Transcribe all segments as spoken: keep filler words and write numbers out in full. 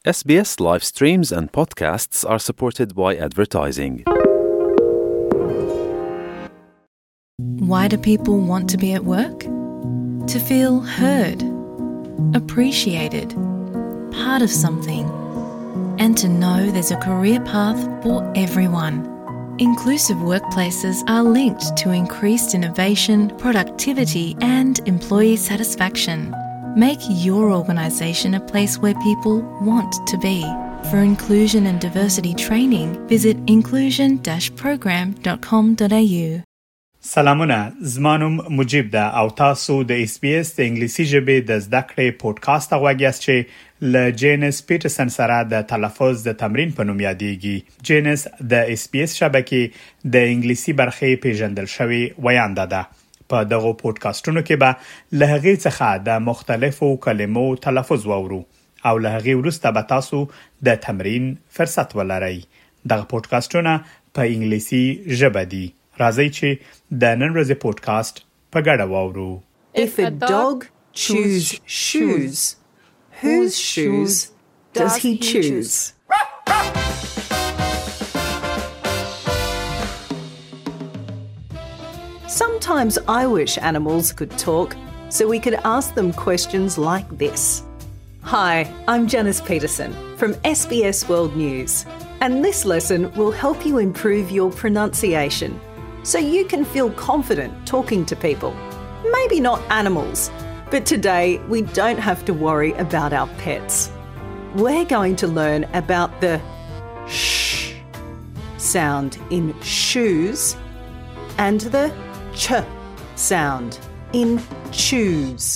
S B S live streams and podcasts are supported by advertising. Why do people want to be at work? To feel heard, appreciated, part of something, and to know there's a career path for everyone. Inclusive workplaces are linked to increased innovation, productivity, and employee satisfaction. Make your organisation a place where people want to be. For inclusion and diversity training, visit inclusion dash program dot com dot a u. سلامونه، زمانم مجیب ده او تاسو د اس بي اس د انګلیسي ژبې د زده کړې پودکاسټ غوږیاست چې ل جینس پیټرسن سره د تلفظ د تمرین په نوم یادېږي. جینس د اس بي اس شبکې د انګلیسي برخې پیژندل شوی ویانده ده. په دغه پودکاسټونو کې به له هغې څخه د مختلفو کلمو تلفظ وورو او له هغې وروسته به تاسو د تمرین فرصت ولرئ. دغه پودکاسټونه په انګلیسي ژبه دي. راځئ چې د نن ورځې پودکاسټ په ګډه واورو. If a dog chews shoes, whose shoes does he choose? Sometimes I wish animals could talk so we could ask them questions like this. Hi, I'm Janice Peterson from S B S World News, and this lesson will help you improve your pronunciation so you can feel confident talking to people. Maybe not animals, but today we don't have to worry about our pets. We're going to learn about the sh sound in shoes and the ch sound in choose.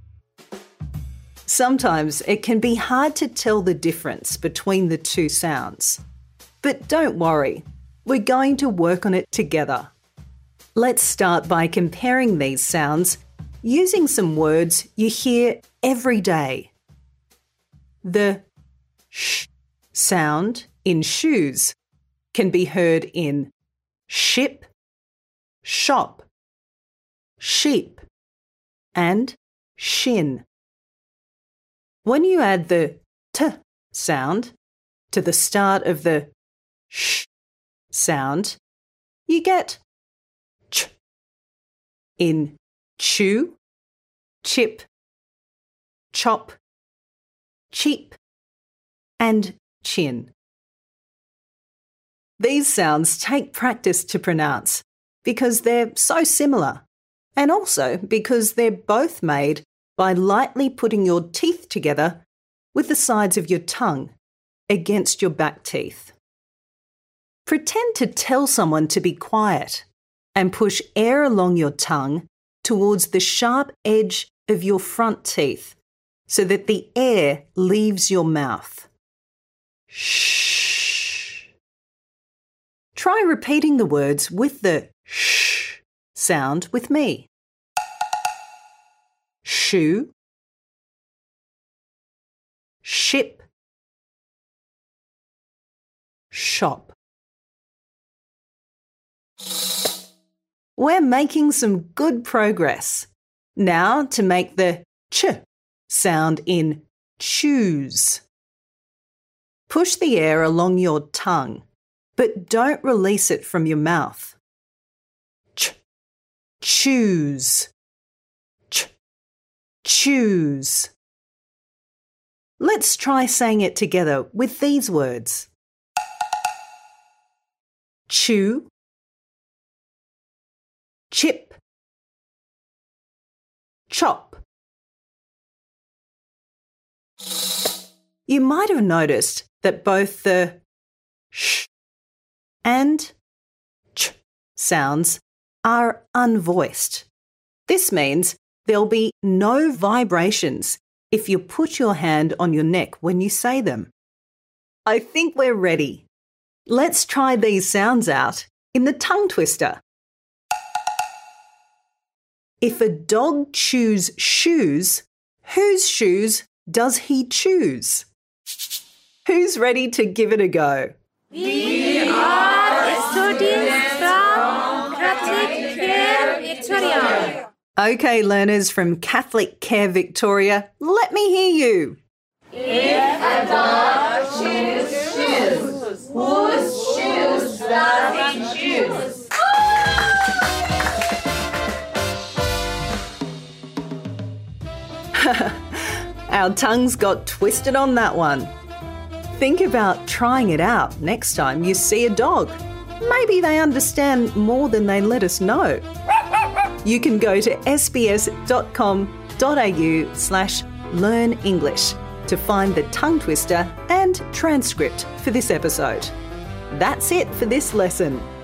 Sometimes it can be hard to tell the difference between the two sounds. But don't worry, we're going to work on it together. Let's start by comparing these sounds using some words you hear every day. The sh sound in shoes can be heard in ship, shop, sheep, and shin. When you add the t sound to the start of the sh sound, you get ch in chew, chip, chop, cheap, and chin. These sounds take practice to pronounce because they're so similar, and also because they're both made by lightly putting your teeth together with the sides of your tongue against your back teeth. Pretend to tell someone to be quiet and push air along your tongue towards the sharp edge of your front teeth so that the air leaves your mouth. Shh. Try repeating the words with the sh sound with me. Shoe, ship, shop. We're making some good progress. Now to make the ch sound in choose. Push the air along your tongue, but don't release it from your mouth. Ch, choose. Ch, choose. Let's try saying it together with these words. Chew, chip, chop. You might have noticed that both the sh and ch sounds are unvoiced. This means there'll be no vibrations if you put your hand on your neck when you say them. I think we're ready. Let's try these sounds out in the tongue twister. If a dog chews shoes, whose shoes does he choose? Who's ready to give it a go? We are students from Catholic Care Victoria. Okay, learners from Catholic Care Victoria, let me hear you. If a dog Our tongues got twisted on that one. Think about trying it out next time you see a dog. Maybe they understand more than they let us know. You can go to sbs.com.au slash learn English to find the tongue twister and transcript for this episode. That's it for this lesson.